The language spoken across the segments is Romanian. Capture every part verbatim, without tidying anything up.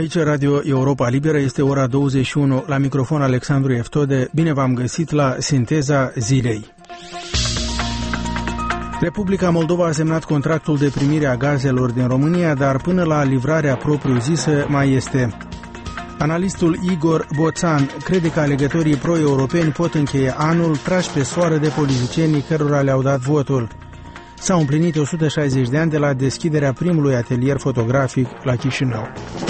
Aici Radio Europa Liberă, este ora douăzeci și unu, la microfon Alexandru Eftode. Bine v-am găsit la Sinteza Zilei. Republica Moldova a semnat contractul de primire a gazelor din România, dar până la livrarea propriu-zisă mai este. Analistul Igor Boțan crede că alegătorii pro-europeni pot încheia anul trași pe soară de politicienii cărora le-au dat votul. S-au împlinit o sută șaizeci de ani de la deschiderea primului atelier fotografic la Chișinău.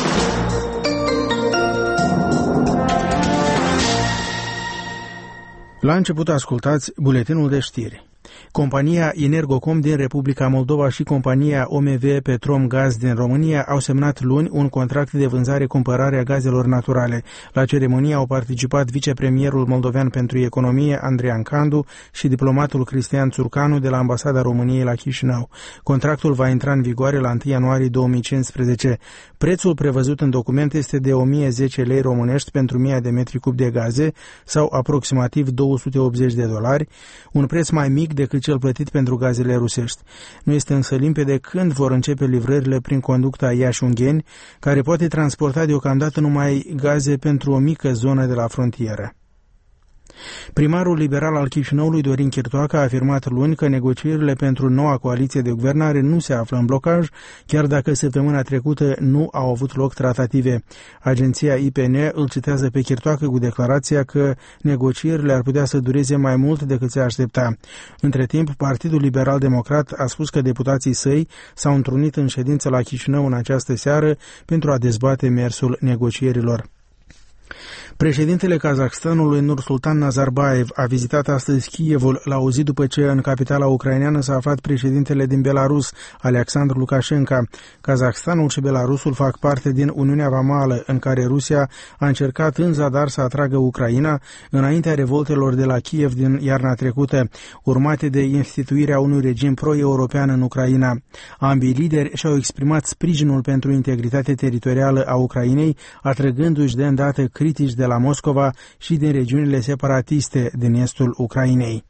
La început ascultați buletinul de știri. Compania Energocom din Republica Moldova și compania O M V Petrom Gaz din România au semnat luni un contract de vânzare-cumpărare a gazelor naturale. La ceremonie au participat vicepremierul moldovean pentru economie Andrian Candu și diplomatul Cristian Țurcanu de la Ambasada României la Chișinău. Contractul va intra în vigoare la întâi ianuarie două mii cincisprezece. Prețul prevăzut în document este de o mie zece lei românești pentru o mie de metri cub de gaze sau aproximativ două sute optzeci de dolari, un preț mai mic decât cel plătit pentru gazele rusești. Nu este însă limpede când vor începe livrările prin conducta Iași-Ungheni, care poate transporta deocamdată numai gaze pentru o mică zonă de la frontieră. Primarul liberal al Chișinăului, Dorin Chirtoacă, a afirmat luni că negocierile pentru noua coaliție de guvernare nu se află în blocaj, chiar dacă săptămâna trecută nu au avut loc tratative. Agenția I P N îl citează pe Chirtoacă cu declarația că negocierile ar putea să dureze mai mult decât se aștepta. Între timp, Partidul Liberal Democrat a spus că deputații săi s-au întrunit în ședință la Chișinău în această seară pentru a dezbate mersul negocierilor. Președintele Kazahstanului Nursultan Nazarbayev a vizitat astăzi Kievul la o zi după ce în capitala ucraineană s-a aflat președintele din Belarus, Alexandru Lukashenko. Kazahstanul și Belarusul fac parte din Uniunea Vamală, în care Rusia a încercat în zadar să atragă Ucraina înaintea revoltelor de la Kiev din iarna trecută, urmate de instituirea unui regim pro-european în Ucraina. Ambii lideri și-au exprimat sprijinul pentru integritate teritorială a Ucrainei, atrăgându-și de îndată critici de la Moscova și din regiunile separatiste din estul Ucrainei.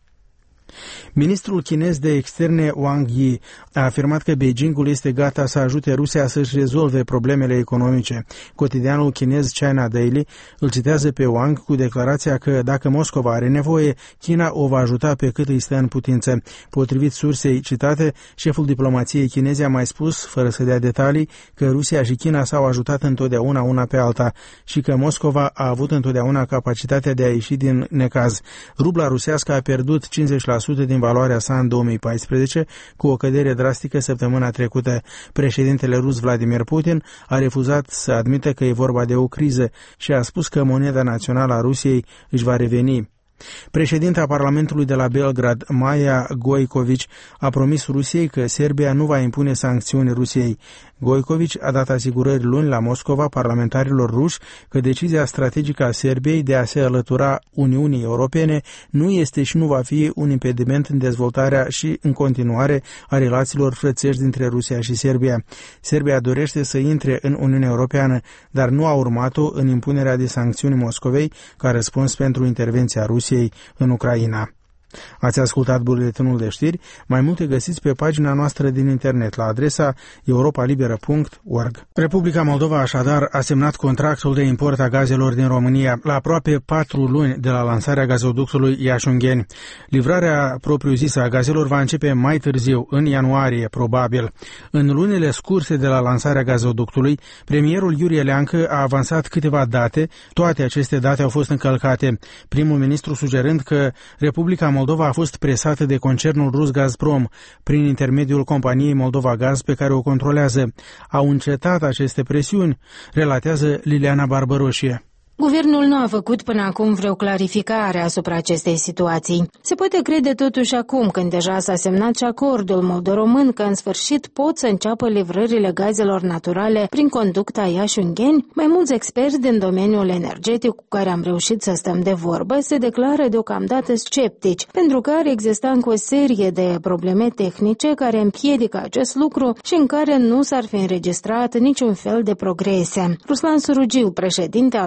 Ministrul chinez de externe Wang Yi a afirmat că Beijingul este gata să ajute Rusia să-și rezolve problemele economice. Cotidianul chinez China Daily îl citează pe Wang cu declarația că dacă Moscova are nevoie, China o va ajuta pe cât îi stă în putință. Potrivit sursei citate, șeful diplomației chineze a mai spus, fără să dea detalii, că Rusia și China s-au ajutat întotdeauna una pe alta și că Moscova a avut întotdeauna capacitatea de a ieși din necaz. Rubla rusească a pierdut cincizeci la sută din valoarea sa în două mii paisprezece, cu o cădere drastică săptămâna trecută. Președintele rus Vladimir Putin a refuzat să admită că e vorba de o criză și a spus că moneda națională a Rusiei își va reveni. Președinta Parlamentului de la Belgrad, Maia Gojković, a promis Rusiei că Serbia nu va impune sancțiuni Rusiei. Gojković a dat asigurări luni la Moscova parlamentarilor ruși că decizia strategică a Serbiei de a se alătura Uniunii Europene nu este și nu va fi un impediment în dezvoltarea și în continuare a relațiilor frățești dintre Rusia și Serbia. Serbia dorește să intre în Uniunea Europeană, dar nu a urmat-o în impunerea de sancțiuni Moscovei ca răspuns pentru intervenția Rusiei în Ucraina. Ați ascultat buletinul de știri, mai multe găsiți pe pagina noastră din internet la adresa europa liberă punct org. Republica Moldova așadar a semnat contractul de import a gazelor din România la aproape patru luni de la lansarea gazoductului Iași-Ungheni. Livrarea propriu-zisă a gazelor va începe mai târziu, în ianuarie, probabil. În lunile scurse de la lansarea gazoductului, premierul Iurie Leancă a avansat câteva date, toate aceste date au fost încălcate, primul ministru sugerând că Republica Moldova Moldova a fost presată de concernul rus Gazprom prin intermediul companiei Moldova Gaz pe care o controlează. Au încetat aceste presiuni, relatează Liliana Barbăroșie. Guvernul nu a făcut până acum vreo clarificare asupra acestei situații. Se poate crede totuși acum, când deja s-a semnat și acordul moldo-român, că în sfârșit pot să înceapă livrările gazelor naturale prin conducta Iași-Ungheni. Mai mulți experți din domeniul energetic cu care am reușit să stăm de vorbă se declară deocamdată sceptici, pentru că ar exista încă o serie de probleme tehnice care împiedică acest lucru și în care nu s-ar fi înregistrat niciun fel de progrese. Ruslan Surugiu, președinte al Centrului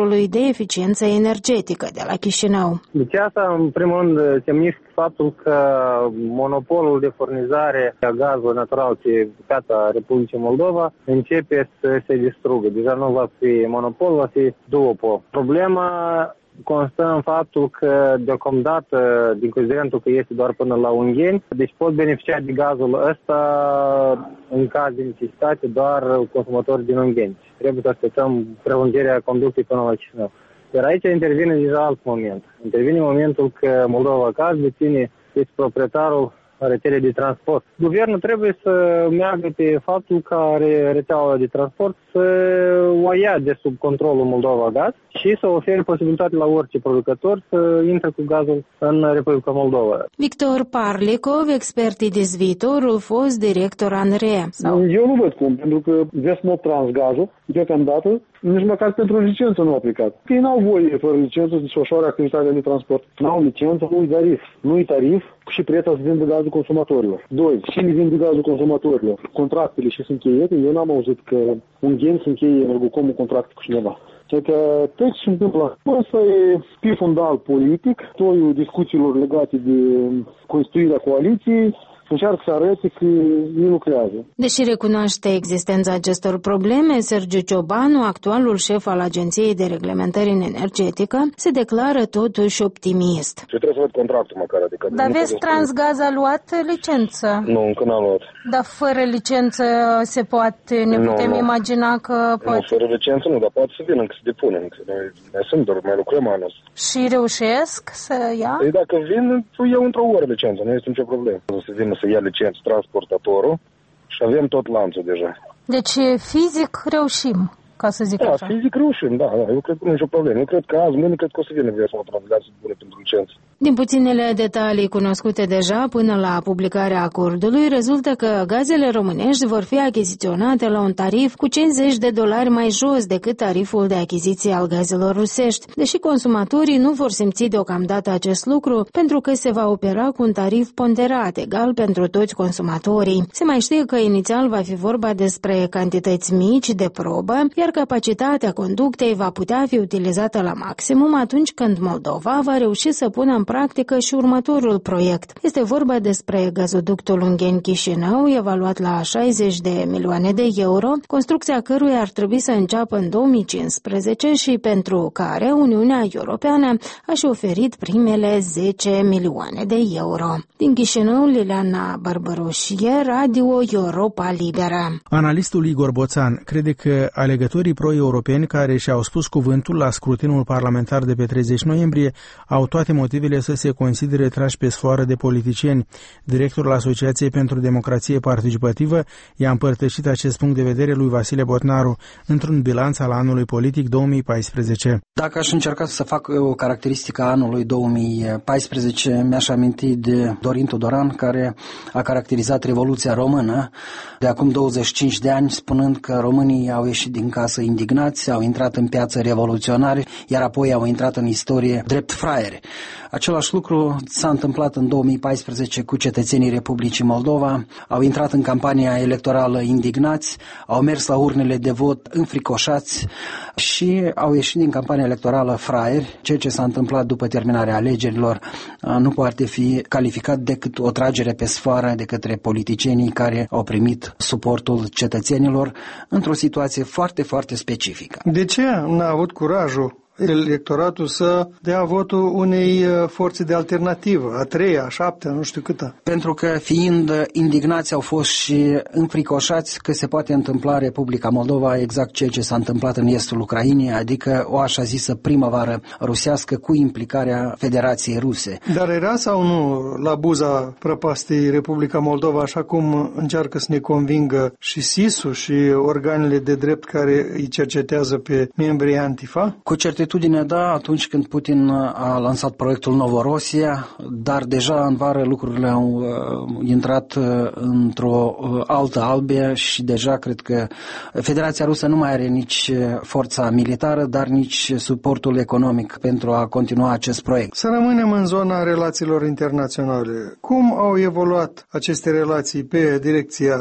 Centrului de Eficiență Energetică de la Chișinău. Deci asta, în primul rând, semnifică faptul că monopolul de furnizare a gazului natural pe piața Republicii Moldova începe să se distrugă. Deja nu va fi monopol, va fi duopol. Problema constă în faptul că, deocamdată, din considerentul că este doar până la Ungheni, deci pot beneficia de gazul ăsta în caz de necesitate doar consumatori din Ungheni. Trebuie să așteptăm prelungirea conductei până la Chișinău. Dar aici intervine deja alt moment. Intervine momentul că Moldova Gaz deține, este proprietarul rețelei de transport. Guvernul trebuie să meargă pe faptul că are rețeaua de transport să o ia de sub controlul Moldova Gaz și să ofere posibilitatea la orice producător să intre cu gazul în Republica Moldova. Victor Parlikov, expert IDIS Viitorul, fost director ANRE. Sau... Eu nu văd cum, pentru că Vestmotrans gazul, deocamdată, nici măcar pentru licență nu a aplicat. Ei n-au voie, fără licență, să desfășoare activitatea de transport. N-au licență, nu-i tarif. Nu-i tarif și prețul să vinde gazul consumatorilor. Doi, cine vinde gazul consumatorilor? Contractele și sunt încheiate. Eu n-am auzit că un gen să încheie Energocom un contract cu cineva. Deci că tot ce se întâmplă asta e pe fundal politic, toiul discuțiilor legate de construirea coaliției, încearcă să arăte că ei lucrează. Deși recunoaște existența acestor probleme, Sergiu Ciobanu, actualul șef al Agenției de Reglementare în Energetică, se declară totuși optimist. Și trebuie să văd contractul măcar. Adică Dar vezi, Transgaz a luat licență? Nu, încă n-a luat. Dar fără licență se poate, ne nu, putem nu. imagina că poate... Nu, fără licență nu, dar poate să vină, încă să depunem. Noi, noi sunt, doar mai lucrăm anul. Și reușesc să ia? Păi dacă vin, eu într-o oră licență, nu este nicio problemă. Să vină să ia licență transportatorul și avem tot lanțul deja. Deci fizic reușim, ca să zic da, așa. Da, fizic reușim, da, da. Eu cred că nu e nicio problemă. Eu cred că azi, mâine, cred că o să vină Vestmotrans bune pentru licență. Din puținele detalii cunoscute deja până la publicarea acordului, rezultă că gazele românești vor fi achiziționate la un tarif cu cincizeci de dolari mai jos decât tariful de achiziție al gazelor rusești, deși consumatorii nu vor simți deocamdată acest lucru pentru că se va opera cu un tarif ponderat, egal pentru toți consumatorii. Se mai știe că inițial va fi vorba despre cantități mici de probă, iar capacitatea conductei va putea fi utilizată la maximum atunci când Moldova va reuși să pună în practică și următorul proiect. Este vorba despre gazoductul Ungheni-Chișinău, evaluat la șaizeci de milioane de euro, construcția căruia ar trebui să înceapă în două mii cincisprezece și pentru care Uniunea Europeană a și oferit primele zece milioane de euro. Din Chișinău, Liliana Barbăroșie, Radio Europa Liberă. Analistul Igor Boțan crede că alegătorii pro-europeni care și-au spus cuvântul la scrutinul parlamentar de pe treizeci noiembrie au toate motivele să se considere trași pe sfoară de politicieni. Directorul Asociației pentru Democrație Participativă i-a împărtășit acest punct de vedere lui Vasile Botnaru într-un bilanț al anului politic două mii paisprezece. Dacă aș încerca să fac o caracteristică a anului două mii paisprezece, mi-aș aminti de Dorin Tudoran, care a caracterizat Revoluția Română de acum douăzeci și cinci de ani, spunând că românii au ieșit din casă indignați, au intrat în piață revoluționari, iar apoi au intrat în istorie drept fraieri. Același lucru s-a întâmplat în două mii paisprezece cu cetățenii Republicii Moldova, au intrat în campania electorală indignați, au mers la urnele de vot înfricoșați și au ieșit din campania electorală fraieri. Ceea ce s-a întâmplat după terminarea alegerilor nu poate fi calificat decât o tragere pe sfoară de către politicienii care au primit suportul cetățenilor într-o situație foarte, foarte specifică. De ce n-a avut curajul electoratul să dea votul unei forțe de alternativă, a treia, a șaptea, nu știu câtă? Pentru că fiind indignați au fost și înfricoșați că se poate întâmpla Republica Moldova exact ceea ce s-a întâmplat în estul Ucrainei, adică o așa zisă primăvară rusească cu implicarea Federației Ruse. Dar era sau nu la buza prăpastei Republica Moldova, așa cum încearcă să ne convingă și S I S-ul și organele de drept care îi cercetează pe membrii Antifa? Cu certitudine, da, atunci când Putin a lansat proiectul Novorosia, dar deja în vară lucrurile au uh, intrat uh, într-o uh, altă albie și deja cred că Federația Rusă nu mai are nici forța militară, dar nici suportul economic pentru a continua acest proiect. Să rămânem în zona relațiilor internaționale. Cum au evoluat aceste relații pe direcția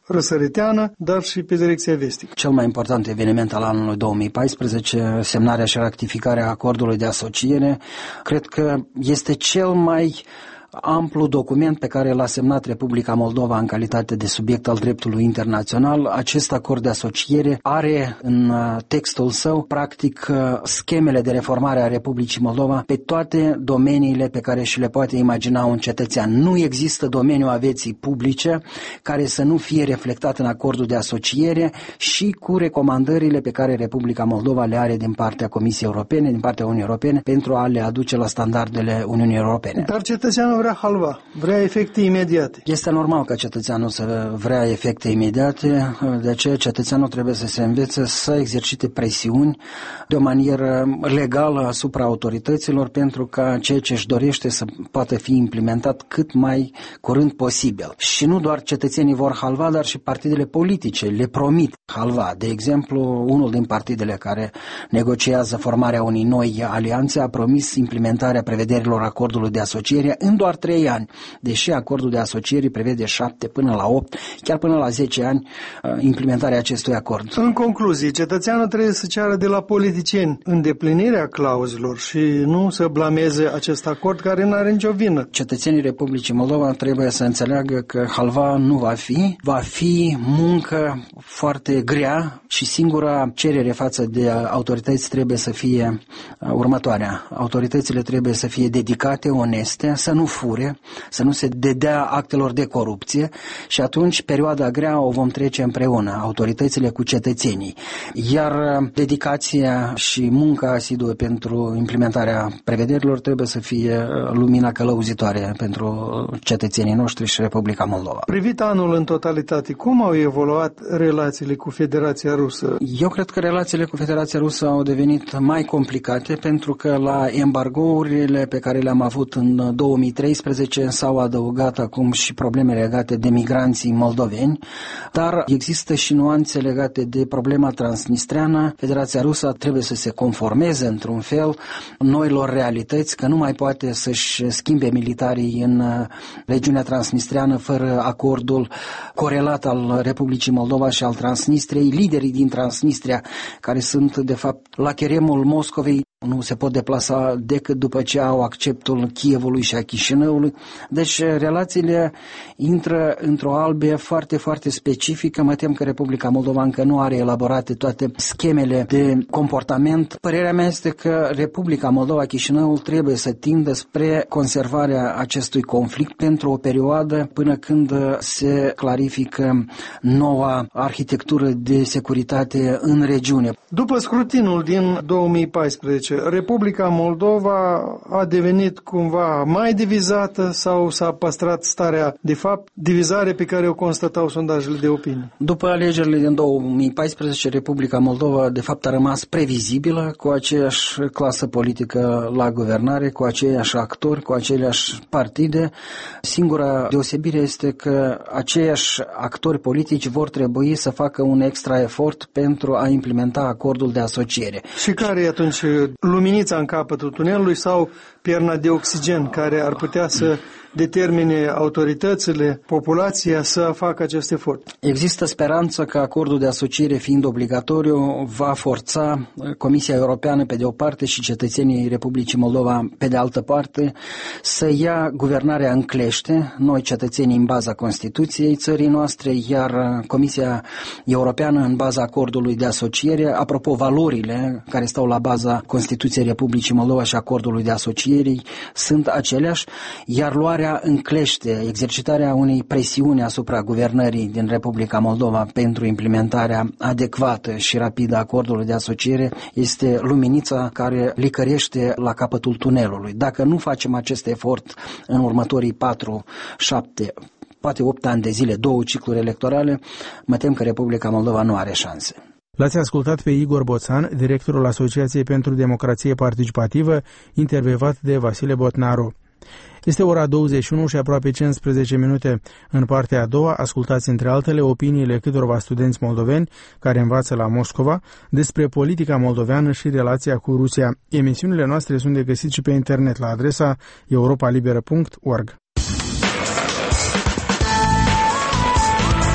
răsăriteană, dar și pe direcția vestică. Cel mai important eveniment al anului două mii paisprezece, semnarea și ratificarea acordului de asociere, cred că este cel mai amplu document pe care l-a semnat Republica Moldova în calitate de subiect al dreptului internațional. Acest acord de asociere are în textul său, practic, schemele de reformare a Republicii Moldova pe toate domeniile pe care și le poate imagina un cetățean. Nu există domeniu a vieții publice care să nu fie reflectat în acordul de asociere și cu recomandările pe care Republica Moldova le are din partea Comisiei Europene, din partea Uniunii Europene, pentru a le aduce la standardele Uniunii Europene. Dar cetățeanul vrea halva, vrea efecte imediate. Este normal ca cetățeanul să vrea efecte imediate, de aceea cetățeanul trebuie să se învețe să exercite presiuni de o manieră legală asupra autorităților pentru ca ceea ce își dorește să poată fi implementat cât mai curând posibil. Și nu doar cetățenii vor halva, dar și partidele politice le promit halva. De exemplu, unul din partidele care negociază formarea unei noi alianțe a promis implementarea prevederilor acordului de asociere în doar trei ani, deși acordul de asociere prevede șapte până la opt, chiar până la zece ani implementarea acestui acord. În concluzie, cetățeanul trebuie să ceară de la politicieni îndeplinirea clauzelor și nu să blameze acest acord care nu are nicio vină. Cetățenii Republicii Moldova trebuie să înțeleagă că halva nu va fi, va fi muncă foarte grea și singura cerere față de autorități trebuie să fie următoarea. Autoritățile trebuie să fie dedicate, oneste, să nu fure, să nu se dedea actelor de corupție și atunci perioada grea o vom trece împreună, autoritățile cu cetățenii. Iar dedicația și munca asiduă pentru implementarea prevederilor trebuie să fie lumina călăuzitoare pentru cetățenii noștri și Republica Moldova. Privit anul în totalitate, cum au evoluat relațiile cu Federația Rusă? Eu cred că relațiile cu Federația Rusă au devenit mai complicate pentru că la embargourile pe care le-am avut în două mii treisprezece s-au adăugat acum și probleme legate de migranții moldoveni, dar există și nuanțe legate de problema transnistreană. Federația Rusă trebuie să se conformeze într-un fel noilor realități, că nu mai poate să-și schimbe militarii în regiunea transnistreană fără acordul corelat al Republicii Moldova și al Transnistriei. Liderii din Transnistria, care sunt de fapt la cheremul Moscovei, nu se pot deplasa decât după ce au acceptul Kievului și a Chișinăului. Deci relațiile intră într-o albie foarte, foarte specifică. Mă tem că Republica Moldova încă nu are elaborate toate schemele de comportament. Părerea mea este că Republica Moldova, Chișinăul, trebuie să tindă spre conservarea acestui conflict pentru o perioadă până când se clarifică noua arhitectură de securitate în regiune. După scrutinul din două mii paisprezece, Republica Moldova a devenit cumva mai divizată sau s-a păstrat starea de fapt, divizare pe care o constatau sondajele de opinie? După alegerile din două mii paisprezece, Republica Moldova de fapt a rămas previzibilă, cu aceeași clasă politică la guvernare, cu aceiași actori, cu aceleași partide. Singura deosebire este că aceiași actori politici vor trebui să facă un extra efort pentru a implementa acordul de asociere. Și care e atunci luminița în capătul tunelului sau pierna de oxigen care ar putea să determine autoritățile, populația să facă acest efort? Există speranță că acordul de asociere, fiind obligatoriu, va forța Comisia Europeană pe de o parte și cetățenii Republicii Moldova pe de altă parte să ia guvernarea în clește, noi cetățenii în baza Constituției țării noastre, iar Comisia Europeană în baza acordului de asociere. Apropo, valorile care stau la baza Constituției Republicii Moldova și acordului de asociere sunt aceleași, iar luarea în clește, exercitarea unei presiuni asupra guvernării din Republica Moldova pentru implementarea adecvată și rapidă a acordului de asociere este luminița care licărește la capătul tunelului. Dacă nu facem acest efort în următorii patru, șapte, poate opt ani de zile, două cicluri electorale, mă tem că Republica Moldova nu are șanse. L-ați ascultat pe Igor Boțan, directorul Asociației pentru Democrație Participativă, intervievat de Vasile Botnaru. Este ora douăzeci și unu și aproape cincisprezece minute. În partea a doua, ascultați între altele opiniile câtorva studenți moldoveni care învață la Moscova despre politica moldoveană și relația cu Rusia. Emisiunile noastre sunt de găsit și pe internet la adresa europa liberă punct org. Cu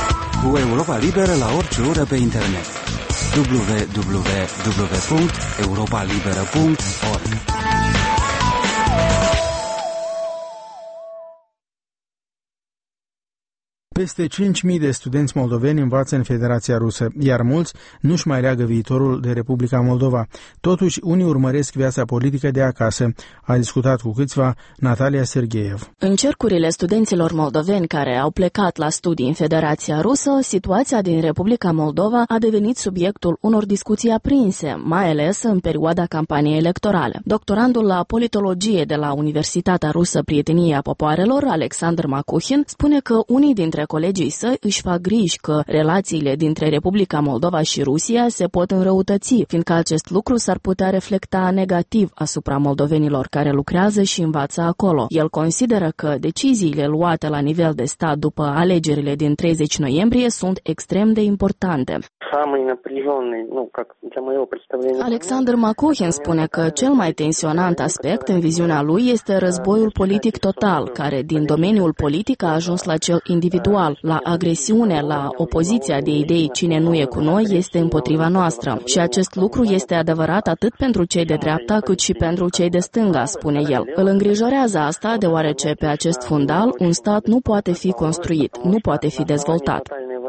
cu Europa Liberă la orice oră pe internet. w w w punct europa liberă punct org Peste cinci mii de studenți moldoveni învață în Federația Rusă, iar mulți nu-și mai leagă viitorul de Republica Moldova. Totuși, unii urmăresc viața politică de acasă. A discutat cu câțiva Natalia Sergeev. În cercurile studenților moldoveni care au plecat la studii în Federația Rusă, situația din Republica Moldova a devenit subiectul unor discuții aprinse, mai ales în perioada campaniei electorale. Doctorandul la politologie de la Universitatea Rusă Prietenia Popoarelor, Alexander Makuhin, spune că unii dintre colegii săi își fac griji că relațiile dintre Republica Moldova și Rusia se pot înrăutăți, fiindcă acest lucru s-ar putea reflecta negativ asupra moldovenilor care lucrează și învață acolo. El consideră că deciziile luate la nivel de stat după alegerile din treizeci noiembrie sunt extrem de importante. Alexander Makuhin spune că cel mai tensionant aspect în viziunea lui este războiul politic total, care din domeniul politic a ajuns la cel individual, la agresiune, la opoziția de idei cine nu e cu noi este împotriva noastră. Și acest lucru este adevărat atât pentru cei de dreapta cât și pentru cei de stânga, spune el. Îl îngrijorează asta deoarece pe acest fundal un stat nu poate fi construit, nu poate fi dezvoltat.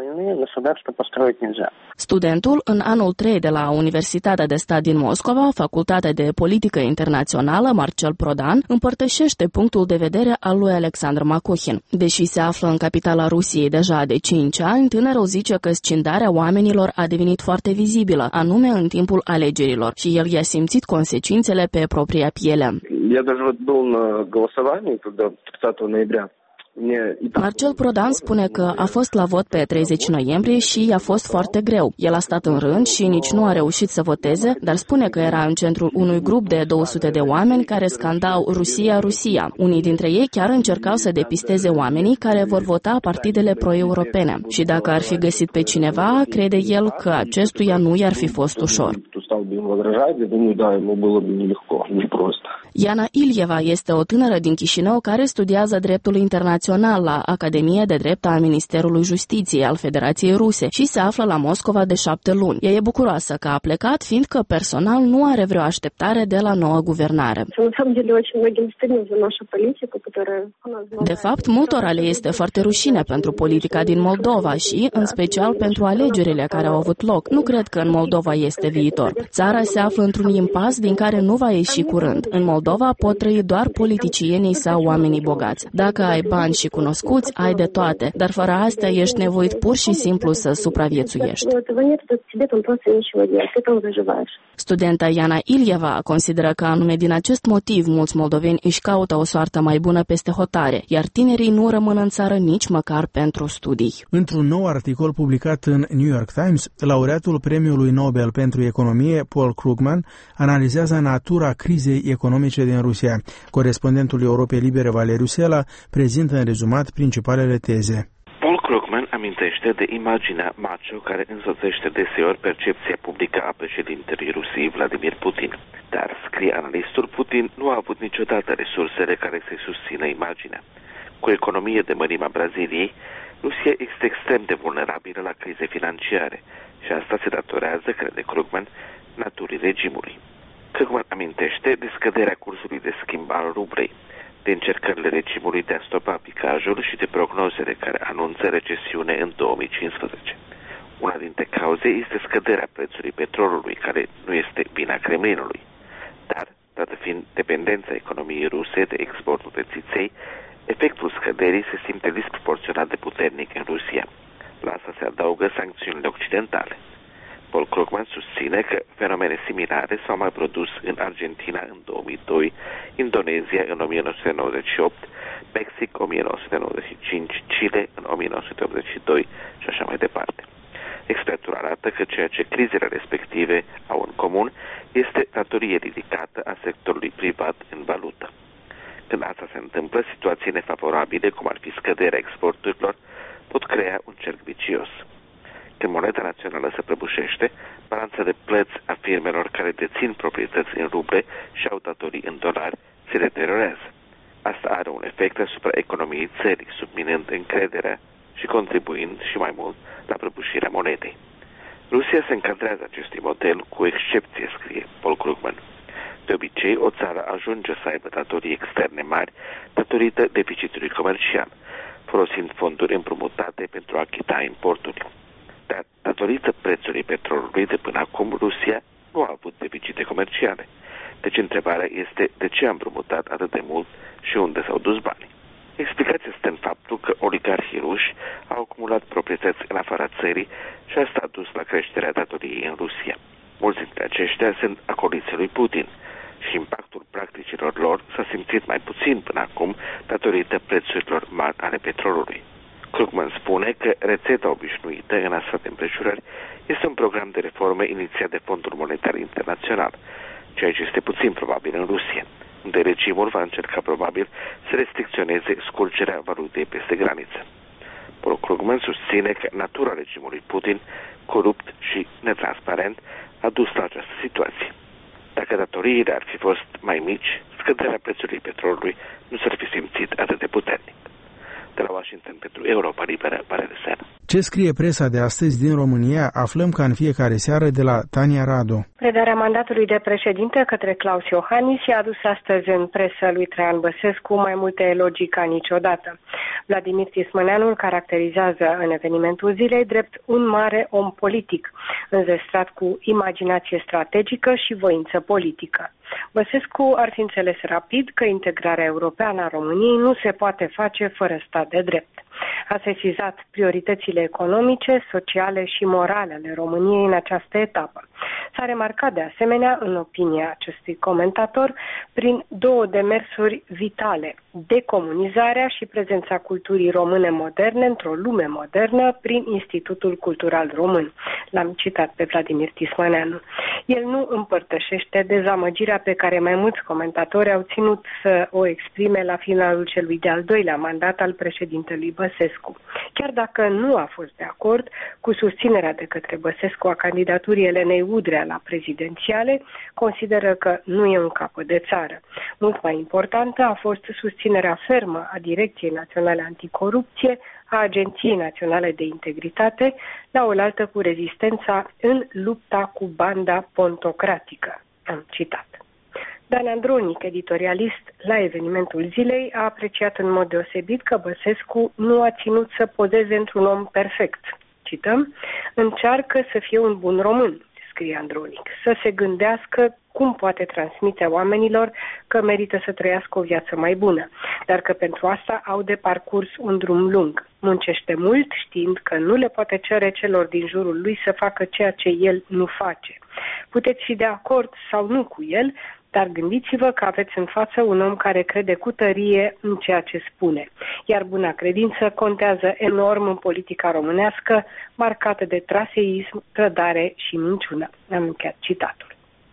Studentul, în anul trei de la Universitatea de Stat din Moscova, Facultatea de Politică Internațională, Marcel Prodan, împărtășește punctul de vedere al lui Alexander Makuhin. Deși se află în capitala Rusiei deja de cinci ani, tânărul zice că scindarea oamenilor a devenit foarte vizibilă, anume în timpul alegerilor, și el i-a simțit consecințele pe propria piele. Я даже вот был на голосовании, когда тридцатого ноября. Marcel Prodan spune că a fost la vot pe treizeci noiembrie și i-a fost foarte greu. El a stat în rând și nici nu a reușit să voteze, dar spune că era în centrul unui grup de două sute de oameni care scandau Rusia, Rusia. Unii dintre ei chiar încercau să depisteze oamenii care vor vota partidele pro-europene. Și dacă ar fi găsit pe cineva, crede el că acestuia nu i-ar fi fost ușor. Iana Ilieva este o tânără din Chișinău care studiază dreptul internațional la Academia de Drept a Ministerului Justiției al Federației Ruse și se află la Moscova de șapte luni. Ea e bucuroasă că a plecat, fiindcă personal nu are vreo așteptare de la noua guvernare. De fapt, multora le este foarte rușine pentru politica din Moldova și, în special, pentru alegerile care au avut loc. Nu cred că în Moldova este viitor. Țara se află într-un impas din care nu va ieși curând. În Moldova pot trăi doar politicienii sau oamenii bogați. Dacă ai bani și cunoscuți, ai de toate, dar fără astea ești nevoit pur și simplu să supraviețuiești. Studenta Iana Ilieva consideră că anume din acest motiv mulți moldoveni își caută o soartă mai bună peste hotare, iar tinerii nu rămân în țară nici măcar pentru studii. Într-un nou articol publicat în New York Times, laureatul Premiului Nobel pentru Economie, Paul Krugman, analizează natura crizei economice din Rusia. Corespondentul Europei Libere, Valeriu Sela, prezintă în rezumat principalele teze. Paul Krugman amintește de imaginea macho care însoțește deseori percepția publică a președintelui Rusiei Vladimir Putin. Dar, scrie analistul, Putin nu a avut niciodată resursele care să-i susțină imaginea. Cu o economie de mărimea Braziliei, Rusia este extrem de vulnerabilă la crize financiare și asta se datorează, crede Krugman, naturii regimului. Krugman amintește de scăderea cursului de schimb al rublei, de încercările regimului de a stopa picajul și de prognozele care anunță recesiune în două mii cincisprezece. Una dintre cauze este scăderea prețului petrolului, care nu este vina Kremlinului. Dar, dată fiind dependența economiei ruse de exportul de țiței, efectul scăderii se simte disproporționat de puternic în Rusia. La asta se adaugă sancțiunile occidentale. Paul Krugman susține că fenomene similare s-au mai produs în Argentina în două mii doi, Indonezia în o mie nouă sute nouăzeci și opt, Mexic o mie nouă sute nouăzeci și cinci, Chile în o mie nouă sute optzeci și doi și așa mai departe. Expertul arată că ceea ce crizele respective au în comun este datorie ridicată a sectorului privat în valută. Când asta se întâmplă, situații nefavorabile, cum ar fi scăderea exporturilor, pot crea un cerc vicios. Când moneda națională se prăbușește, balanța de plăți a firmelor care dețin proprietăți în ruble și au datorii în dolari se deteriorează. Asta are un efect asupra economiei țării, subminând încrederea și contribuind și mai mult la prăbușirea monedei. Rusia se încadrează acestui model cu excepție, scrie Paul Krugman. De obicei, o țară ajunge să aibă datorii externe mari datorită deficitului comercial, folosind fonduri împrumutate pentru a achita importuri. Dar datorită prețului petrolului de până acum, Rusia nu a avut deficite comerciale. Deci întrebarea este de ce a împrumutat atât de mult și unde s-au dus banii. Explicația este în faptul că oligarhii ruși au acumulat proprietăți în afara țării și asta a dus la creșterea datoriei în Rusia. Mulți dintre aceștia sunt acoliții lui Putin și impactul practicilor lor s-a simțit mai puțin până acum datorită prețurilor mari ale petrolului. Krugman spune că rețeta obișnuită în astfel de împrejurări este un program de reforme inițiat de Fondul Monetar Internațional, ceea ce este puțin probabil în Rusia, unde regimul va încerca probabil să restricționeze scurgerea valutei peste graniță. Paul Krugman susține că natura regimului Putin, corupt și netransparent, a dus la această situație. Dacă datoriile ar fi fost mai mici, scăderea prețului petrolului nu s-ar fi simțit atât de puternic. De la Washington pentru Europa Liberă, Valeriu Sena. Ce scrie presa de astăzi din România, aflăm ca în fiecare seară de la Tania Radu. Predarea mandatului de președinte către Claus Iohannis i-a adus astăzi în presă lui Traian Băsescu mai multe elogii ca niciodată. Vladimir Tismăneanu îl caracterizează în evenimentul zilei drept un mare om politic, înzestrat cu imaginație strategică și voință politică. Băsescu ar fi înțeles rapid că integrarea europeană a României nu se poate face fără stat de drept. A sesizat prioritățile economice, sociale și morale ale României în această etapă. S-a remarcat de asemenea, în opinia acestui comentator, prin două demersuri vitale, decomunizarea și prezența culturii române moderne într-o lume modernă prin Institutul Cultural Român. L-am citat pe Vladimir Tismăneanu. El nu împărtășește dezamăgirea pe care mai mulți comentatori au ținut să o exprime la finalul celui de-al doilea mandat al președintelui Băsescu. Chiar dacă nu a fost de acord cu susținerea de către Băsescu a candidaturii Elenei Udrea la prezidențiale, consideră că nu e un capăt de țară. Mult mai importantă a fost susținerea fermă a Direcției Naționale Anticorupție, a Agenției Naționale de Integritate, la oaltă cu rezistența în lupta cu banda pontocratică. Am citat. Dan Andronic, editorialist la evenimentul zilei, a apreciat în mod deosebit că Băsescu nu a ținut să pozeze într-un om perfect. Cităm, încearcă să fie un bun român, scrie Andronic, să se gândească cum poate transmite oamenilor că merită să trăiască o viață mai bună, dar că pentru asta au de parcurs un drum lung. Muncește mult știind că nu le poate cere celor din jurul lui să facă ceea ce el nu face. Puteți fi de acord sau nu cu el, dar gândiți-vă că aveți în față un om care crede cu tărie în ceea ce spune. Iar buna credință contează enorm în politica românească, marcată de traseism, trădare și minciună. Am încheiat citatul.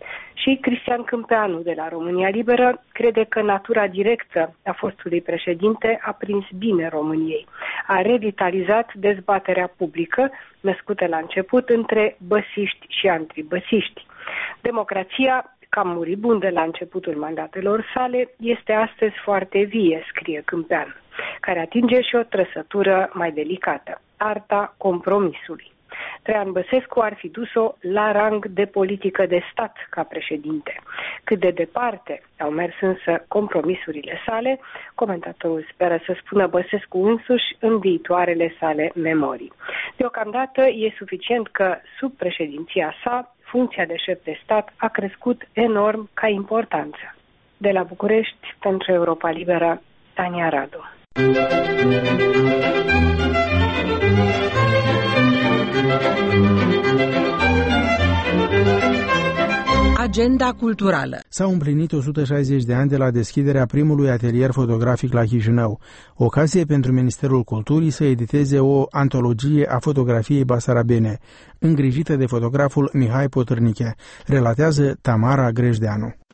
Și Cristian Câmpeanu de la România Liberă crede că natura directă a fostului președinte a prins bine României. A revitalizat dezbaterea publică, născută la început între băsiști și antibăsiști. Democrația, cam muribundă la începutul mandatelor sale, este astăzi foarte vie, scrie Câmpeanu, care atinge și o trăsătură mai delicată, arta compromisului. Traian Băsescu ar fi dus-o la rang de politică de stat ca președinte. Cât de departe au mers însă compromisurile sale, comentatorul speră să spună Băsescu însuși în viitoarele sale memorii. Deocamdată e suficient că sub președinția sa, funcția de șef de stat a crescut enorm ca importanță. De la București, pentru Europa Liberă, Tania Radu. Agenda culturală. S-au împlinit o sută șaizeci de ani de la deschiderea primului atelier fotografic la Chișinău, ocazie pentru Ministerul Culturii să editeze o antologie a fotografiei basarabene, îngrijită de fotograful Mihai Potârniche, relatează Tamara Grejdeanu.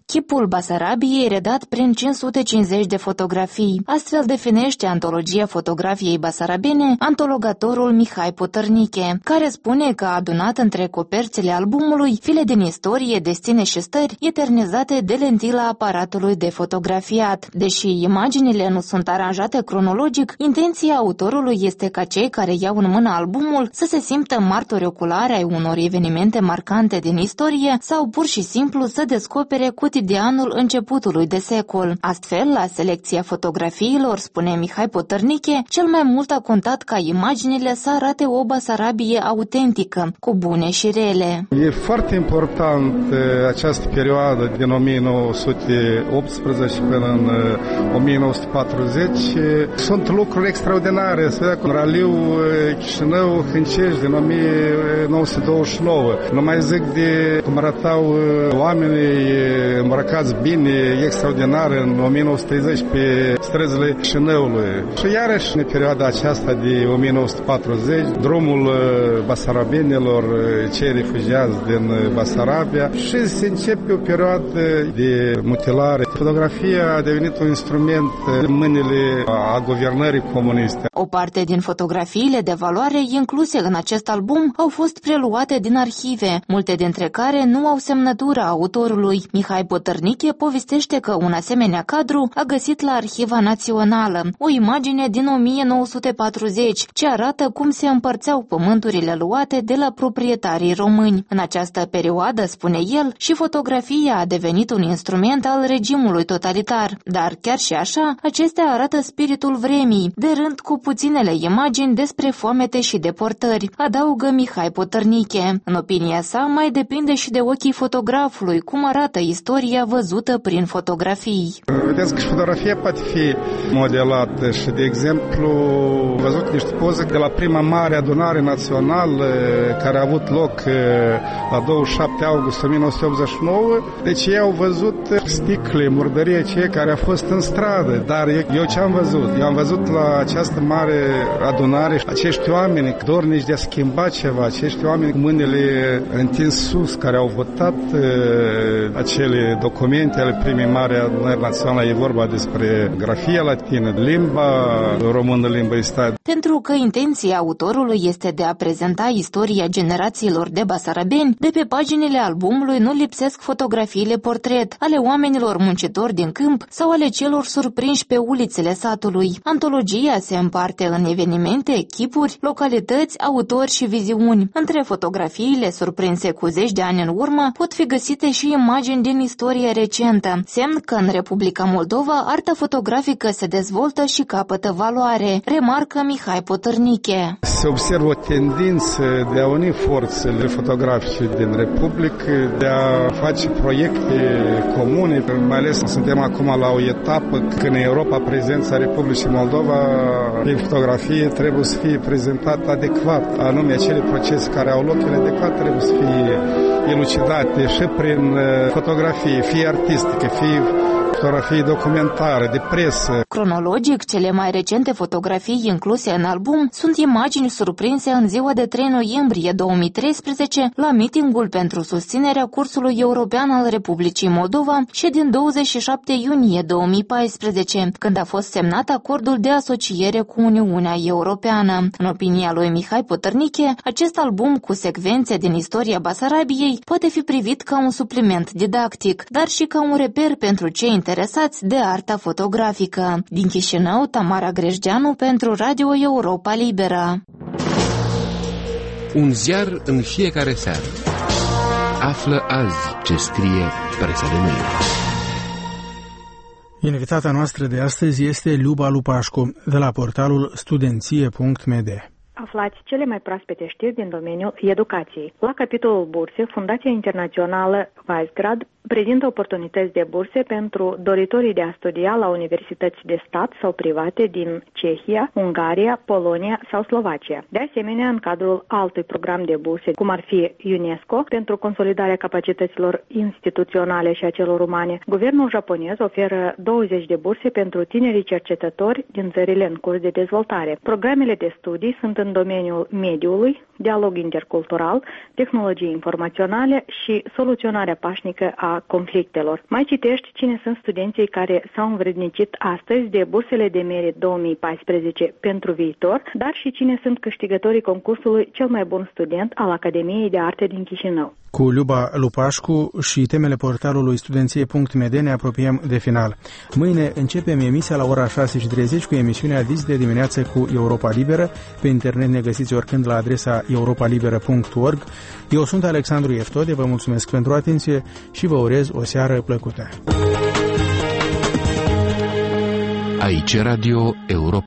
Chipul Basarabiei redat prin cinci sute cincizeci de fotografii. Astfel definește antologia fotografiei basarabene antologatorul Mihai Potărniche, care spune că a adunat între coperțile albumului file din istorie, destine și stări eternizate de lentila aparatului de fotografiat. Deși imaginile nu sunt aranjate cronologic, intenția autorului este ca cei care iau în mână albumul să se simtă martori oculari ai unor evenimente marcante din istorie sau pur și simplu să descopere cotidianul începutului de secol. Astfel, la selecția fotografiilor, spune Mihai Potărniche, cel mai mult a contat ca imaginile să arate o Basarabie autentică, cu bune și rele. E foarte important această perioadă din o mie nouă sute optsprezece până în o mie nouă sute patruzeci. Sunt lucruri extraordinare. Cu raliul Chișinău-Hâncești din o mie nouă sute douăzeci și nouă. Nu mai zic de cum arătau oamenii îmbrăcați bine, extraordinar, în o mie nouă sute treizeci pe străzile Chișinăului. Și iarăși în perioada aceasta de o mie nouă sute patruzeci, drumul basarabenilor, cei refugiați din Basarabia, și se începe o perioadă de mutilare. Fotografia a devenit un instrument în mâinile a guvernării comuniste. O parte din fotografiile de valoare incluse în acest album au fost preluate din arhive, multe dintre care nu au semnătura autorului. Mihai Potărniche povestește că un asemenea cadru a găsit la Arhiva Națională, o imagine din o mie nouă sute patruzeci, ce arată cum se împărțeau pământurile luate de la proprietarii români. În această perioadă, spune el, și fotografia a devenit un instrument al regimului totalitar, dar chiar și așa, acestea arată spiritul vremii, de rând cu puținele imagini despre foamete și deportări, adaugă Mihai Potărniche. În opinia sa, mai depinde și de ochii fotografului cum arată istoria văzută prin fotografii. Vedeți că și fotografia poate fi modelată și, de exemplu, văzut niște poze de la prima mare adunare națională care a avut loc la douăzeci și șapte august o mie nouă sute optzeci și nouă. Deci ei au văzut sticle, murdărie aceea care a fost în stradă. Dar eu ce am văzut? Eu am văzut la această mare adunare acești oameni dornici de a schimba ceva, acești oameni cu mâinile întins sus, care au votat uh, acele documente ale primei mari adunări naționale. E vorba despre grafia latină, limba română, limba stat. Pentru că intenția autorului este de a prezenta istoria generațiilor de basarabeni, de pe paginile albumului nu lipsesc fotografiile portret ale oamenilor muncitori din câmp sau ale celor surprinși pe ulițele satului. Antologia se împarte în evenimente, chipuri, localități, autori și viziuni. Între fotografiile surprinse cu zeci de ani în urmă pot fi găsite și imagini din istorie recentă, semn că în Republica Moldova arta fotografică se dezvoltă și capătă valoare, remarcă Mihai Potărniche. Se observă o tendință de a uni forțele fotografice din Republică, de a face proiecte comune, mai ales suntem acum la o etapă când în Europa prezența Republicii Moldova prin fotografie trebuie să fie prezentată adecvat, anume acele procese care au loc, ele adecvat trebuie să fie elucidate și prin fotografie, fie artistică, fie fotografii documentare, de presă. Cronologic, cele mai recente fotografii incluse în album sunt imagini surprinse în ziua de trei noiembrie două mii treisprezece la mitingul pentru susținerea cursului european al Republicii Moldova și din douăzeci și șapte iunie două mii paisprezece, când a fost semnat acordul de asociere cu Uniunea Europeană. În opinia lui Mihai Potărniche, acest album cu secvențe din istoria Basarabiei poate fi privit ca un supliment didactic, dar și ca un reper pentru cei interesați de arta fotografică. Din Chișinău, Tamara Grejdeanu pentru Radio Europa Liberă. Un ziar în fiecare seară. Află azi ce scrie presa de mâine. Invitata noastră de astăzi este Luba Lupașcu, de la portalul studenție punct m d. Aflați cele mai proaspete știri din domeniul educației. La capitolul burse, Fundația Internațională Weizgrad prezintă oportunități de burse pentru doritorii de a studia la universități de stat sau private din Cehia, Ungaria, Polonia sau Slovacia. De asemenea, în cadrul altui program de burse, cum ar fi UNESCO, pentru consolidarea capacităților instituționale și a celor umane, guvernul japonez oferă douăzeci de burse pentru tinerii cercetători din țările în curs de dezvoltare. Programele de studii sunt în domeniul mediului, dialog intercultural, tehnologii informaționale și soluționarea pașnică a a conflictelor. Mai citești cine sunt studenții care s-au învrednicit astăzi de bursele de merit două mii paisprezece pentru viitor, dar și cine sunt câștigătorii concursului cel mai bun student al Academiei de Arte din Chișinău. Cu Luba Lupașcu și temele portalului studenție punct m d ne apropiem de final. Mâine începem emisia la ora șase și treizeci cu emisiunea Dis de dimineață cu Europa Liberă. Pe internet ne găsiți oricând la adresa europa liberă punct org. Eu sunt Alexandru Eftode, vă mulțumesc pentru atenție și vă urez o seară plăcută. Aici Radio Europa.